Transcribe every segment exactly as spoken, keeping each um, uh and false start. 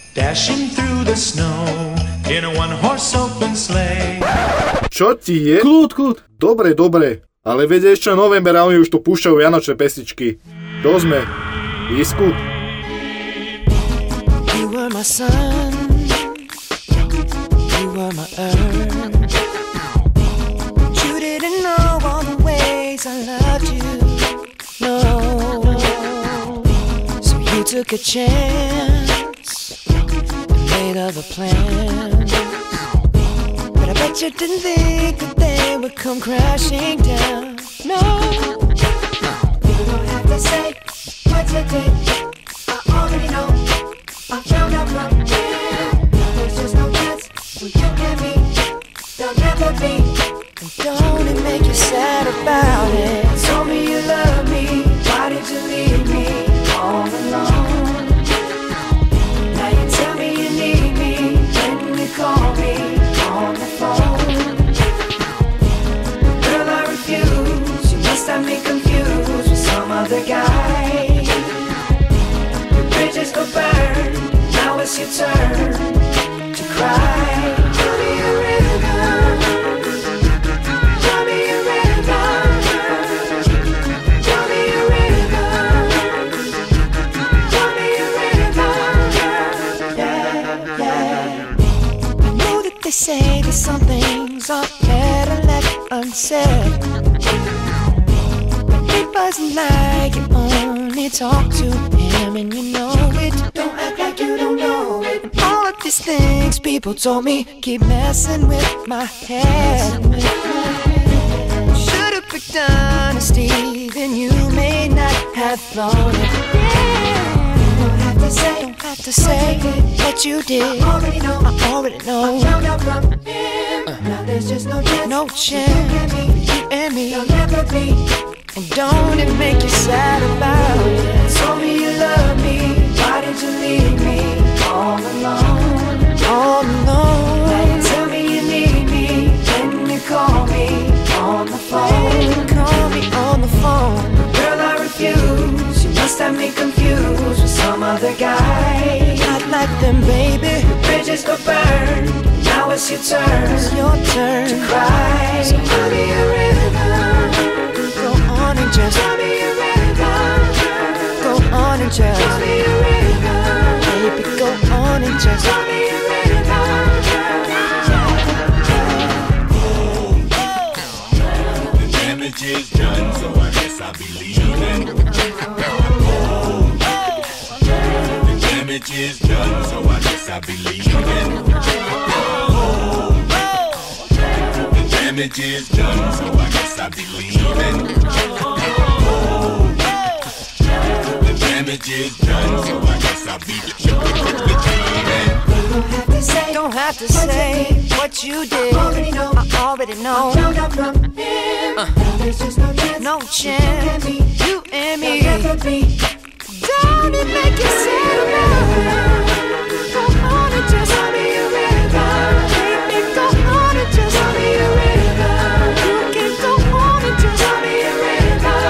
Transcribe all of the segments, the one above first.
Dashing through the snow in a one-horse open sleigh. Čo ti je? Kľud, kľud. Dobre, dobre. Ale veď ešte november a oni už tu púšťajú vianočné pesničky. To sme. Lísku. You were my sun, you were my earth. You didn't know all the ways I loved you, no. So you took a chance and made other plans, but I bet you didn't think that they would come crashing down, no. You don't have to say what you did, I already know. I found out from him. There's just no chance when you and me, there'll never be. And don't it make you sad about it? Told me you love me, why did you leave me all alone? Now you tell me you need me when you call me on the phone. Girl, I refuse, you must have me confused with some other guy. The bridges go burn, now it's your turn to cry. Tell me a river, tell me a river, tell me a river, tell me a river, yeah, yeah. I know that they say that some things are better left unsaid, but it wasn't like you only talk to him and you know it. Don't act like you don't know it. And all of these things people told me keep messing with my head. Should've picked honesty, then you may not have thought it. Yeah. Don't have to say, don't have to say what you did. I already know, I already know. I found out from him. Uh. Now there's just no chance, no chance. You and me, there'll never be. And don't it make you sad about it? Told me you love me, why did you leave me all alone? All alone. Now you tell me you need me when you call me on the phone. Call me on the phone. Girl, I refuse, you must have me confused with some other guy. Not like them, baby. The bridges go burn, now it's your turn. It's your turn to cry. So tell me a river, and just tell me a river, go on and just tell me a river, baby, go on and just tell me a river. The damage is done, so I guess I'll be leaving. The damage is done, so I guess I'll be leaving. The damage is done, so I guess I'll be leaving. The damage is done, so I guess I'll be leaving. Don't have to say what you did. I already know. I already know. I found out from him. Uh. There's just no chance. No chance. You and me. Don't it make you sad about it? Go on and just tell me a river. Baby, go on and just tell me a river. You can go on and just tell me a river.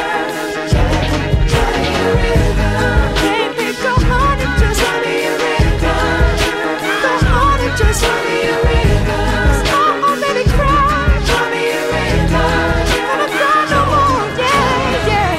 Tell me a river. Baby, go on and just tell me a river. Go on and just tell me a river. 'Cause I already cried. Tell me a river. Gonna cry no more, yeah, yeah.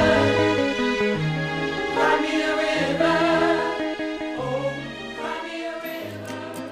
Cry me a river. Oh, cry me a river.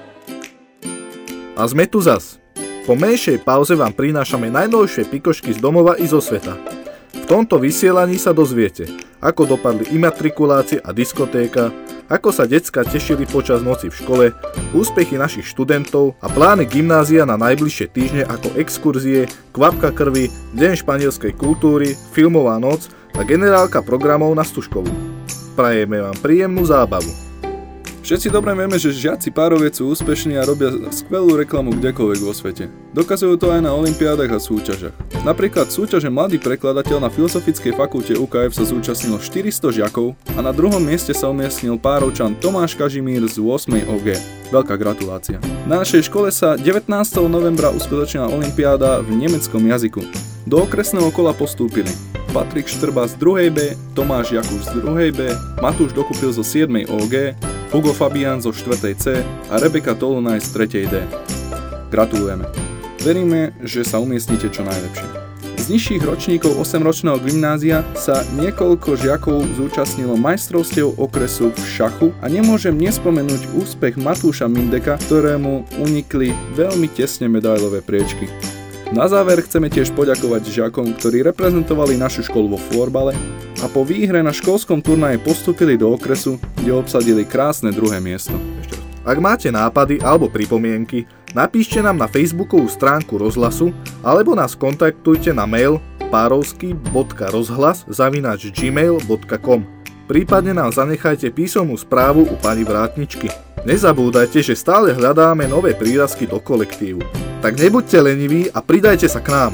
A sme tu zas. Po menšej pauze vám prinášame najnovšie pikošky z domova i zo sveta. V tomto vysielaní sa dozviete, ako dopadli imatrikulácie a diskotéka, ako sa decká tešili počas noci v škole, úspechy našich študentov a plány gymnázia na najbližšie týždne ako exkurzie, kvapka krvi, deň španielskej kultúry, filmová noc a generálka programov na Stužkovú. Prajeme vám príjemnú zábavu. Všetci dobre vieme, že žiaci Pároviec sú úspešní a robia skvelú reklamu kdekoľvek vo svete. Dokazujú to aj na olympiádach a súťažach. Napríklad súťaže Mladý prekladateľ na Filozofickej fakulte ú ká ef sa zúčastnilo štyristo žiakov a na druhom mieste sa umiestnil Párovčan Tomáš Kažimír z ôsmej ó gé. Veľká gratulácia. Na našej škole sa devätnásteho novembra uskutočnila olympiáda v nemeckom jazyku. Do okresného kola postúpili Patrik Štrba z druhej bé, Tomáš Jakub z druhej bé, Matúš Dokupil zo siedmej ó gé, Hugo Fabián zo štvrtej C a Rebeka Tolunaj z tretej D. Gratulujeme. Veríme, že sa umiestnite čo najlepšie. Z nižších ročníkov osemročného gymnázia sa niekoľko žiakov zúčastnilo majstrovstiev okresu v šachu a nemôžem nespomenúť úspech Matúša Mindeka, ktorému unikli veľmi tesne medailové priečky. Na záver chceme tiež poďakovať žiakom, ktorí reprezentovali našu školu vo florbale a po výhre na školskom turnaji postúpili do okresu, kde obsadili krásne druhé miesto. Ak máte nápady alebo pripomienky, napíšte nám na facebookovú stránku rozhlasu alebo nás kontaktujte na mail párovský bodka rozhlas zavináč gmail bodka com. Prípadne nám zanechajte písomnú správu u pani vrátničky. Nezabúdajte, že stále hľadáme nové prírazky do kolektívu. Tak nebuďte leniví a pridajte sa k nám.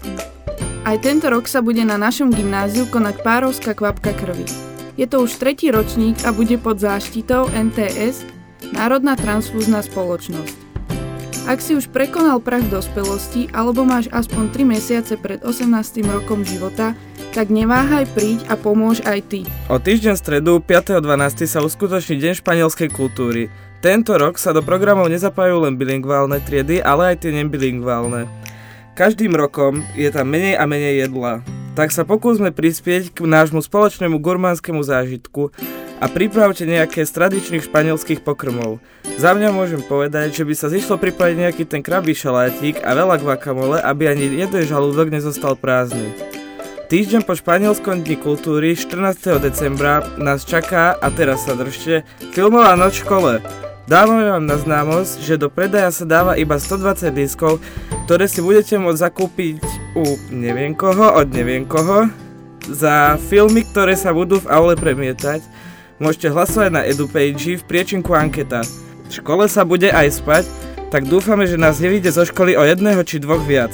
Aj tento rok sa bude na našom gymnáziu konať Párovská kvapka krvi. Je to už tretí ročník a bude pod záštitou en té es, Národná transfúzna spoločnosť. Ak si už prekonal prah dospelosti alebo máš aspoň tri mesiace pred osemnásty rokom života, tak neváhaj, príď a pomôž aj ty. O týždeň v stredu piateho decembra sa uskutoční Deň španielskej kultúry. Tento rok sa do programov nezapájajú len bilingválne triedy, ale aj tie nebilingválne. Každým rokom je tam menej a menej jedla. Tak sa pokúsme prispieť k nášmu spoločnému gurmánskému zážitku a pripravte nejaké z tradičných španielských pokrmov. Za mňa môžem povedať, že by sa zišlo pripraviť nejaký ten krabí šalátik a veľa guacamole, aby ani jeden žalúdok nezostal prázdny. Týždeň po španielskom dni kultúry štrnásteho decembra nás čaká, a teraz sa držte, filmová noc v škole. Dávame vám na známosť, že do predaja sa dáva iba stodvadsať lístkov, ktoré si budete môcť zakúpiť u neviem koho, od neviem koho, za filmy, ktoré sa budú v aule premietať. Môžete hlasovať na EduPage v priečinku anketa. V škole sa bude aj spať, tak dúfame, že nás nevyjde zo školy o jedného či dvoch viac.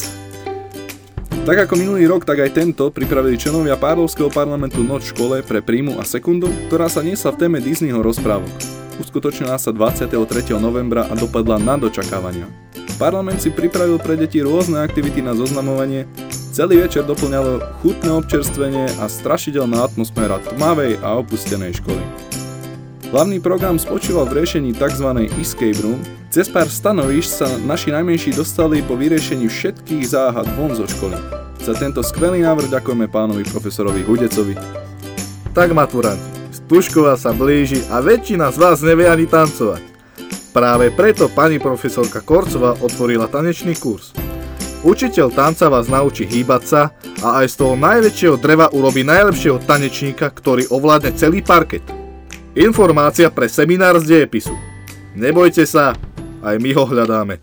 Tak ako minulý rok, tak aj tento pripravili členovia Párovského parlamentu noc v škole pre príjmu a sekundu, ktorá sa niesla v téme Disneyho rozprávok. Uskutočnila sa dvadsiateho tretieho novembra a dopadla nad očakávania. Parlament si pripravil pre deti rôzne aktivity na zoznamovanie, celý večer doplňalo chutné občerstvenie a strašidelná atmosféra tmavej a opustenej školy. Hlavný program spočíval v riešení tzv. Escape room. Cez pár stanovíšť sa naši najmenší dostali po vyriešení všetkých záhad von zo školy. Za tento skvelý návrh ďakujeme pánovi profesorovi Hudecovi. Tak maturanti, Stužková sa blíži a väčšina z vás nevie ani tancovať. Práve preto pani profesorka Korcová otvorila tanečný kurz. Učiteľ tanca vás naučí hýbať sa a aj z toho najväčšieho dreva urobí najlepšieho tanečníka, ktorý ovládne celý parket. Informácia pre seminár z dejepisu. Nebojte sa, aj my ho hľadáme.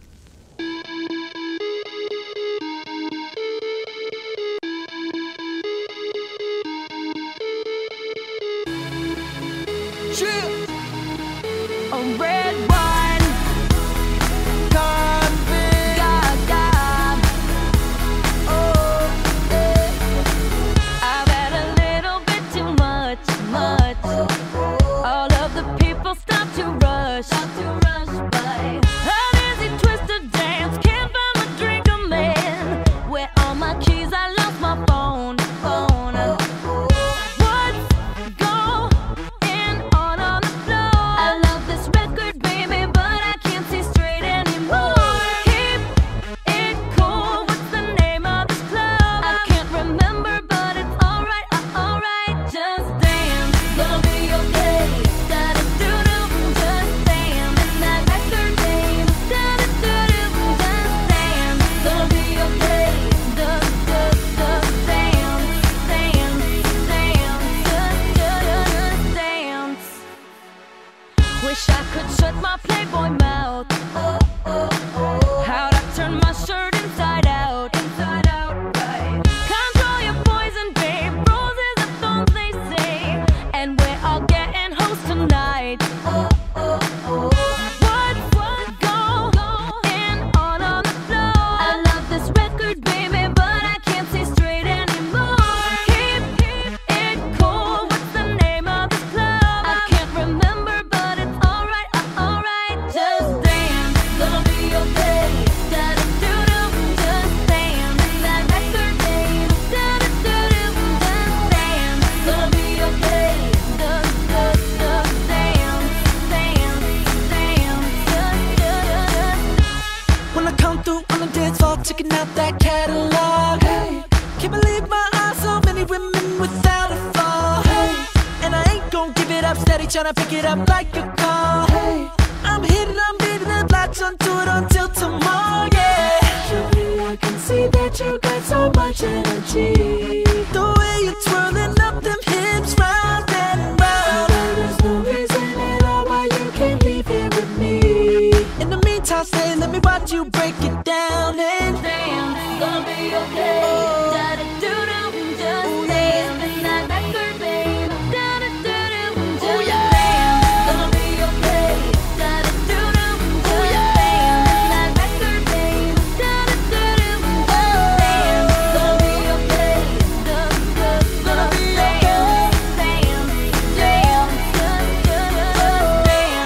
checking out that catalog. Hey, can't believe my eyes, so many women without a flaw. Hey, and I ain't gon' give it up, steady tryna pick it up like a car. Hey, I'm hitting, I'm beating and latch onto it until tomorrow, yeah. Surely I can see that you got so much energy. The way you're twirling up them hips round and round. There's no reason at all why you can't leave here with me. In the meantime, stay, let me watch you break it down and damn, it's gonna be okay. Oh. Da-da-doo-doo, just ooh, dance yeah. In that record, babe. Da-da-doo-doo, just ooh, yeah. Damn, it's gonna be okay. Da-da-doo-doo, just ooh, yeah. Dance in that record, babe. Da-da-doo-doo, just damn, it's gonna be okay. Da-da-doo, gonna be okay. Damn, damn, just damn.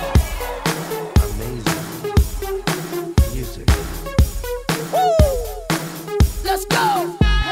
Amazing music. Let's go!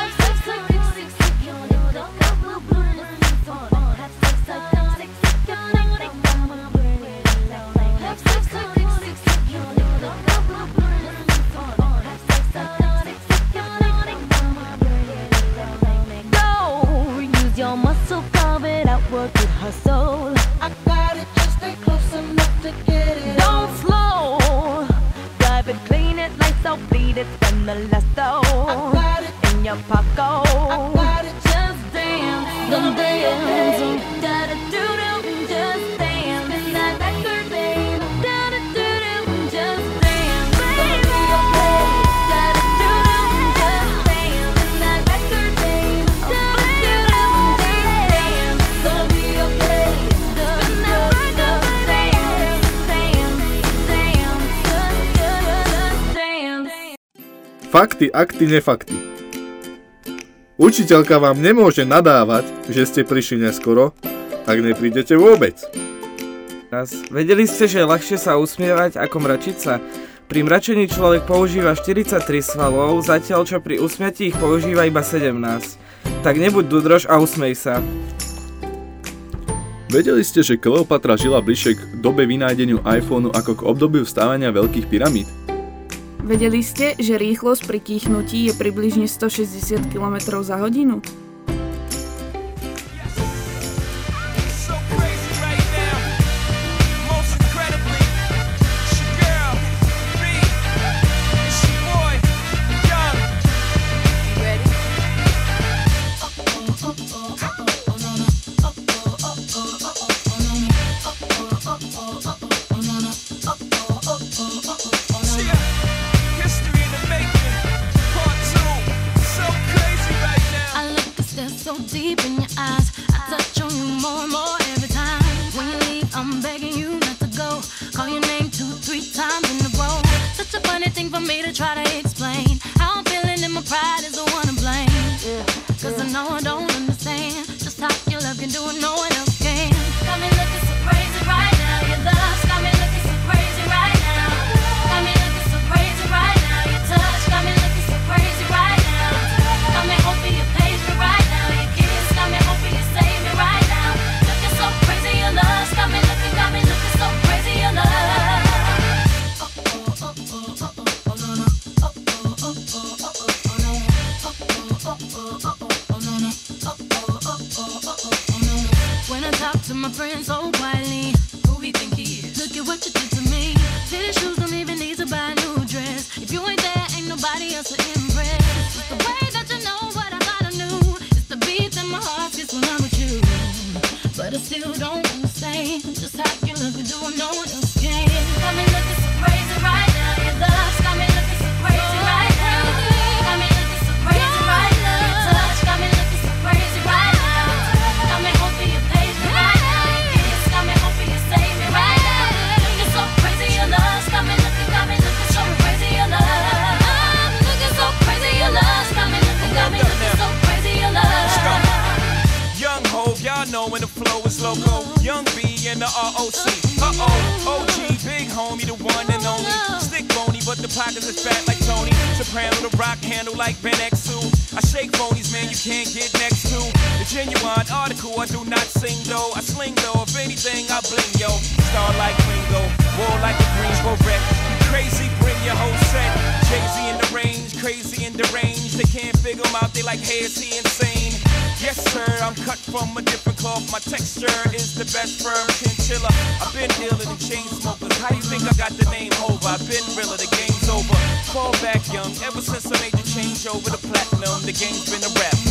Work it, hustle. I got it, just stay close enough to get it. Don't slow. Drive it, clean it, lights out, bleed it, spend the last dough. I got it in your pocket. I got it, just dance, don't dance. Da da do do, just dance. In that record, babe. Da da do do, just dance, baby. Da da do do, just dance. In that record, babe. Da da do do, just dance. Gonna be okay. Spin that record, dance, dance, dance, just dance. Fakty, akty, nefakty. Učiteľka vám nemôže nadávať, že ste prišli neskoro, ak neprídete vôbec. Raz. Vedeli ste, že je ľahšie sa usmievať ako mračiť sa? Pri mračení človek používa štyridsaťtri svalov, zatiaľ čo pri usmiatí ich používa iba sedemnásť. Tak nebuď dudrož a usmej sa. Vedeli ste, že Kleopatra žila bližšie k dobe vynájdeniu iPhoneu ako k obdobiu vstávania veľkých pyramíd? Vedeli ste, že rýchlosť pri kýchnutí je približne stošesťdesiat kilometrov za hodinu? When the flow is loco, Young B and the R O C. Uh-oh, O G, big homie, the one and only. Stick bony, but the pockets is fat like Tony. Soprano, the rock handle like Ben X two. I shake phonies, man, you can't get next to. The genuine article, I do not sing though. I sling though, if anything, I bling yo. Star like Ringo, war like a Greensboro wreck. Crazy, bring your whole set. Jay-Z in the range, crazy and deranged. They can't figure him out, they like, hey, is he insane? Yes, sir, I'm cut from a different cloth. My texture is the best firm chinchilla. I've been dealing in chain smokers. How you think I got the name over? I've been realer, the game's over. Fall back young, ever since I made the change over to platinum, the game's been a rap.